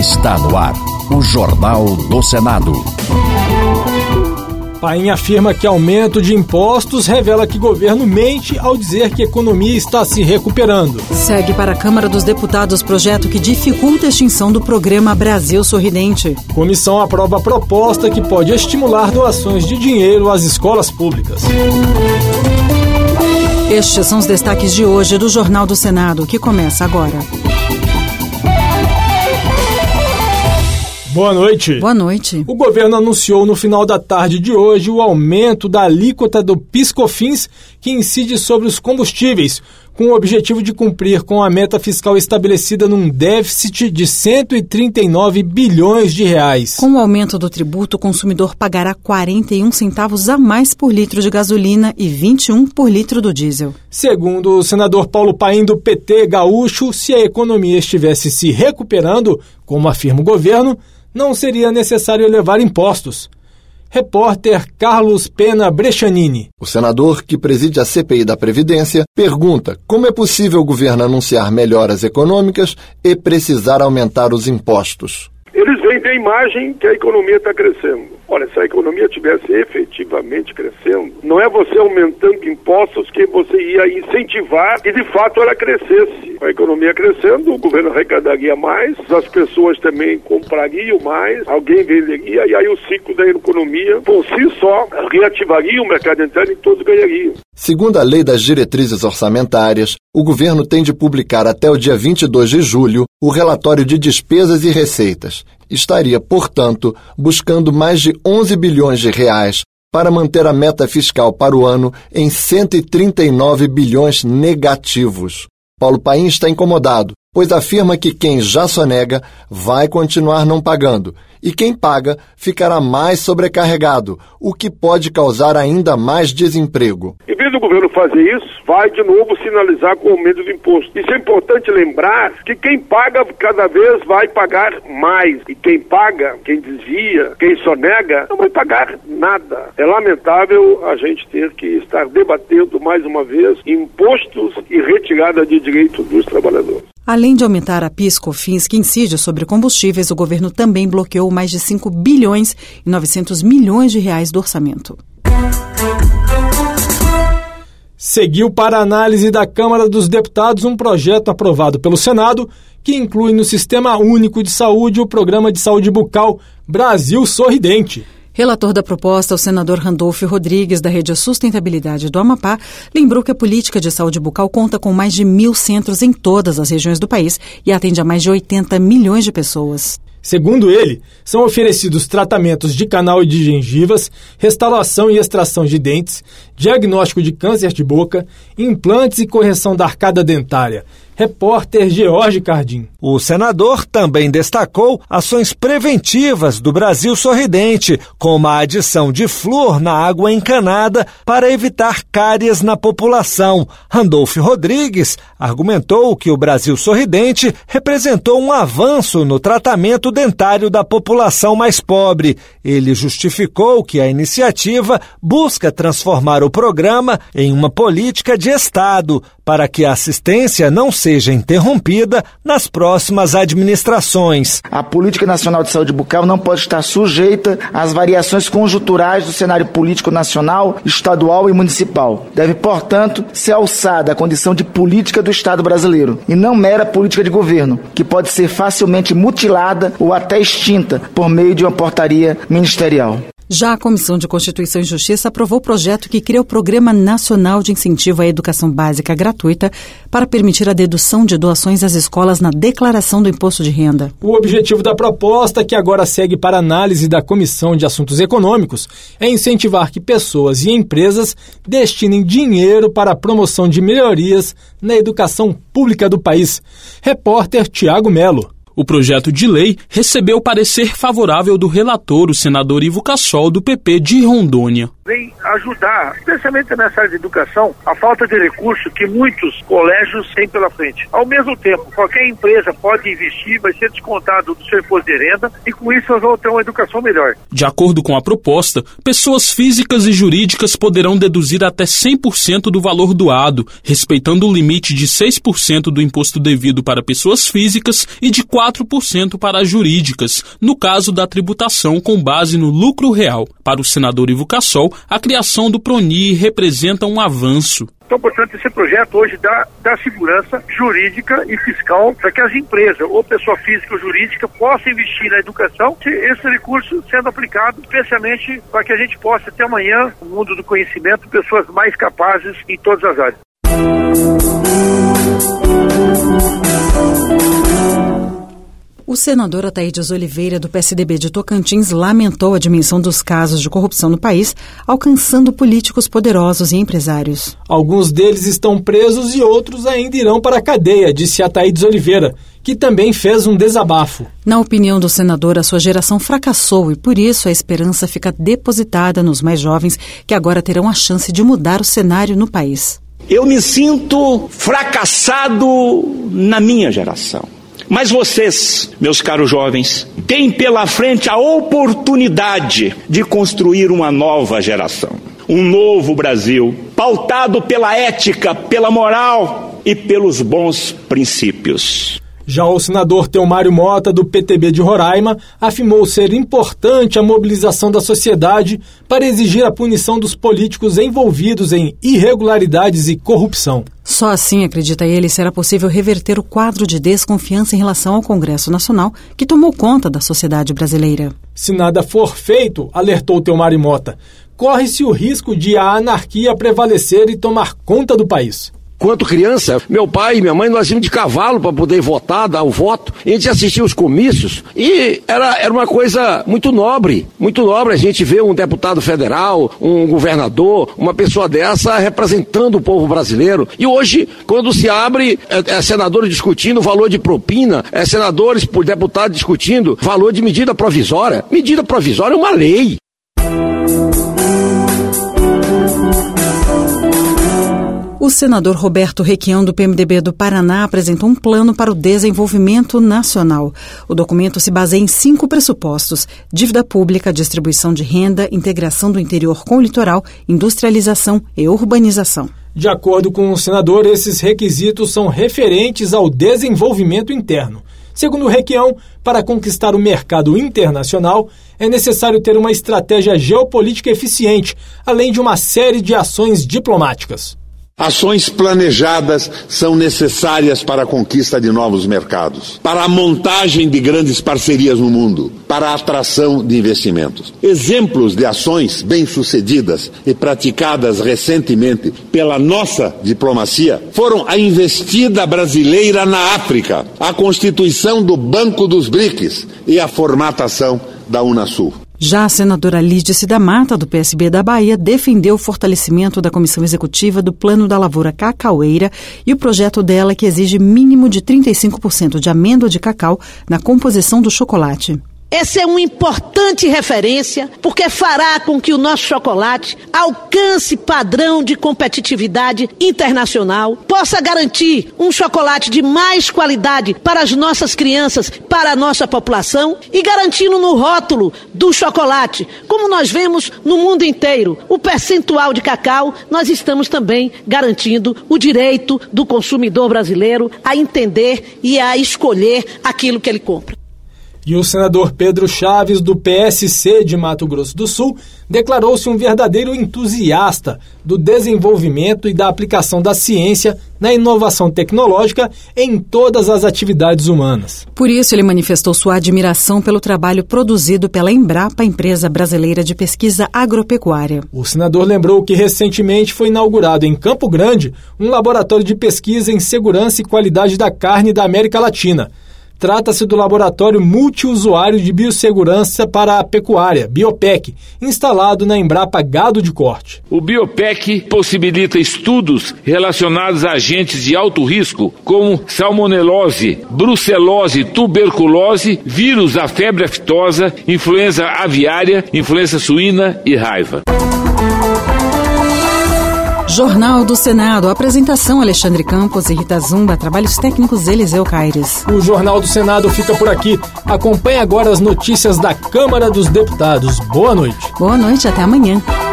Está no ar, o Jornal do Senado. Paim afirma que aumento de impostos revela que governo mente ao dizer que a economia está se recuperando. Segue para a Câmara dos Deputados projeto que dificulta a extinção do programa Brasil Sorridente. Comissão aprova a proposta que pode estimular doações de dinheiro às escolas públicas. Estes são os destaques de hoje do Jornal do Senado, que começa agora. Boa noite. Boa noite. O governo anunciou no final da tarde de hoje o aumento da alíquota do PIS/COFINS, que incide sobre os combustíveis, com o objetivo de cumprir com a meta fiscal estabelecida num déficit de 139 bilhões de reais. Com o aumento do tributo, o consumidor pagará 41 centavos a mais por litro de gasolina e 21 por litro do diesel. Segundo o senador Paulo Paim, do PT gaúcho, se a economia estivesse se recuperando, como afirma o governo, não seria necessário elevar impostos. Repórter Carlos Pena Brechanini. O senador, que preside a CPI da Previdência, pergunta como é possível o governo anunciar melhoras econômicas e precisar aumentar os impostos. Eles vendem a imagem que a economia está crescendo. Olha, se a economia estivesse efetivamente crescendo, não é você aumentando impostos que você ia incentivar que de fato ela crescesse. A economia crescendo, o governo arrecadaria mais, as pessoas também comprariam mais, alguém venderia, e aí o ciclo da economia, por si só, reativaria o mercado interno e todos ganhariam. Segundo a Lei das Diretrizes Orçamentárias, o governo tem de publicar até o dia 22 de julho o relatório de despesas e receitas. Estaria, portanto, buscando mais de 11 bilhões de reais para manter a meta fiscal para o ano em 139 bilhões negativos. Paulo Paim está incomodado, pois afirma que quem já sonega vai continuar não pagando e quem paga ficará mais sobrecarregado, o que pode causar ainda mais desemprego. Em vez do governo fazer isso, vai de novo sinalizar com o aumento do imposto. Isso é importante lembrar que quem paga cada vez vai pagar mais. E quem paga, quem desvia, quem sonega, não vai pagar nada. É lamentável a gente ter que estar debatendo mais uma vez impostos e retirada de direito dos trabalhadores. Além de aumentar a PIS/COFINS, que incide sobre combustíveis, o governo também bloqueou mais de 5 bilhões e 900 milhões de reais do orçamento. Seguiu para análise da Câmara dos Deputados um projeto aprovado pelo Senado que inclui no Sistema Único de Saúde o Programa de Saúde Bucal Brasil Sorridente. Relator da proposta, o senador Randolfo Rodrigues, da Rede Sustentabilidade do Amapá, lembrou que a política de saúde bucal conta com mais de 1.000 centros em todas as regiões do país e atende a mais de 80 milhões de pessoas. Segundo ele, são oferecidos tratamentos de canal e de gengivas, restauração e extração de dentes, diagnóstico de câncer de boca, implantes e correção da arcada dentária. Repórter George Cardim. O senador também destacou ações preventivas do Brasil Sorridente, como a adição de flúor na água encanada para evitar cáries na população. Randolfo Rodrigues argumentou que o Brasil Sorridente representou um avanço no tratamento dentário da população mais pobre. Ele justificou que a iniciativa busca transformar o programa em uma política de Estado para que a assistência não seja interrompida nas próximas administrações. A Política Nacional de Saúde Bucal não pode estar sujeita às variações conjunturais do cenário político nacional, estadual e municipal. Deve, portanto, ser alçada à condição de política do Estado brasileiro, e não mera política de governo, que pode ser facilmente mutilada ou até extinta por meio de uma portaria ministerial. Já a Comissão de Constituição e Justiça aprovou o projeto que cria o Programa Nacional de Incentivo à Educação Básica Gratuita para permitir a dedução de doações às escolas na declaração do imposto de renda. O objetivo da proposta, que agora segue para análise da Comissão de Assuntos Econômicos, é incentivar que pessoas e empresas destinem dinheiro para a promoção de melhorias na educação pública do país. Repórter Tiago Melo. O projeto de lei recebeu parecer favorável do relator, o senador Ivo Cassol, do PP de Rondônia. vem ajudar, especialmente nessa área de educação, a falta de recurso que muitos colégios têm pela frente. Ao mesmo tempo, qualquer empresa pode investir, vai ser descontado do seu imposto de renda e com isso elas vão ter uma educação melhor. De acordo com a proposta, pessoas físicas e jurídicas poderão deduzir até 100% do valor doado, respeitando o limite de 6% do imposto devido para pessoas físicas e de 4% para jurídicas, no caso da tributação com base no lucro real. Para o senador Ivo Cassol, a criação do PRONIR representa um avanço. Então, portanto, esse projeto hoje dá segurança jurídica e fiscal para que as empresas, ou pessoa física ou jurídica, possam investir na educação, esse recurso sendo aplicado especialmente para que a gente possa ter amanhã, no mundo do conhecimento, pessoas mais capazes em todas as áreas. O senador Ataídes Oliveira, do PSDB de Tocantins, lamentou a dimensão dos casos de corrupção no país, alcançando políticos poderosos e empresários. Alguns deles estão presos e outros ainda irão para a cadeia, disse Ataídes Oliveira, que também fez um desabafo. Na opinião do senador, a sua geração fracassou e, por isso, a esperança fica depositada nos mais jovens, que agora terão a chance de mudar o cenário no país. Eu me sinto fracassado na minha geração. Mas vocês, meus caros jovens, têm pela frente a oportunidade de construir uma nova geração. Um novo Brasil, pautado pela ética, pela moral e pelos bons princípios. Já o senador Teomário Mota, do PTB de Roraima, afirmou ser importante a mobilização da sociedade para exigir a punição dos políticos envolvidos em irregularidades e corrupção. Só assim, acredita ele, será possível reverter o quadro de desconfiança em relação ao Congresso Nacional, que tomou conta da sociedade brasileira. Se nada for feito, alertou Teomário Mota, corre-se o risco de a anarquia prevalecer e tomar conta do país. Quanto criança, meu pai e minha mãe, nós íamos de cavalo para poder votar, dar o voto. A gente assistia os comícios e era uma coisa muito nobre a gente ver um deputado federal, um governador, uma pessoa dessa representando o povo brasileiro. E hoje, quando se abre, senadores discutindo valor de propina, senadores por deputados discutindo valor de medida provisória. Medida provisória é uma lei. O senador Roberto Requião, do PMDB do Paraná, apresentou um plano para o desenvolvimento nacional. O documento se baseia em 5 pressupostos: dívida pública, distribuição de renda, integração do interior com o litoral, industrialização e urbanização. De acordo com o senador, esses requisitos são referentes ao desenvolvimento interno. Segundo o Requião, para conquistar o mercado internacional, é necessário ter uma estratégia geopolítica eficiente, além de uma série de ações diplomáticas. Ações planejadas são necessárias para a conquista de novos mercados, para a montagem de grandes parcerias no mundo, para a atração de investimentos. Exemplos de ações bem-sucedidas e praticadas recentemente pela nossa diplomacia foram a investida brasileira na África, a constituição do Banco dos BRICS e a formatação da Unasul. Já a senadora Lídice da Mata, do PSB da Bahia, defendeu o fortalecimento da Comissão Executiva do Plano da Lavoura Cacaueira e o projeto dela que exige mínimo de 35% de amêndoa de cacau na composição do chocolate. Essa é uma importante referência, porque fará com que o nosso chocolate alcance padrão de competitividade internacional, possa garantir um chocolate de mais qualidade para as nossas crianças, para a nossa população, e garantindo no rótulo do chocolate, como nós vemos no mundo inteiro, o percentual de cacau, nós estamos também garantindo o direito do consumidor brasileiro a entender e a escolher aquilo que ele compra. E o senador Pedro Chaves, do PSC de Mato Grosso do Sul, declarou-se um verdadeiro entusiasta do desenvolvimento e da aplicação da ciência na inovação tecnológica em todas as atividades humanas. Por isso, ele manifestou sua admiração pelo trabalho produzido pela Embrapa, empresa brasileira de pesquisa agropecuária. O senador lembrou que recentemente foi inaugurado em Campo Grande um laboratório de pesquisa em segurança e qualidade da carne da América Latina. Trata-se do Laboratório Multiusuário de Biossegurança para a Pecuária, Biopec, instalado na Embrapa Gado de Corte. O Biopec possibilita estudos relacionados a agentes de alto risco, como salmonelose, brucelose, tuberculose, vírus da febre aftosa, influenza aviária, influenza suína e raiva. Jornal do Senado. Apresentação: Alexandre Campos e Rita Zumba. Trabalhos técnicos: Eliseu Caires. O Jornal do Senado fica por aqui. Acompanhe agora as notícias da Câmara dos Deputados. Boa noite. Boa noite, até amanhã.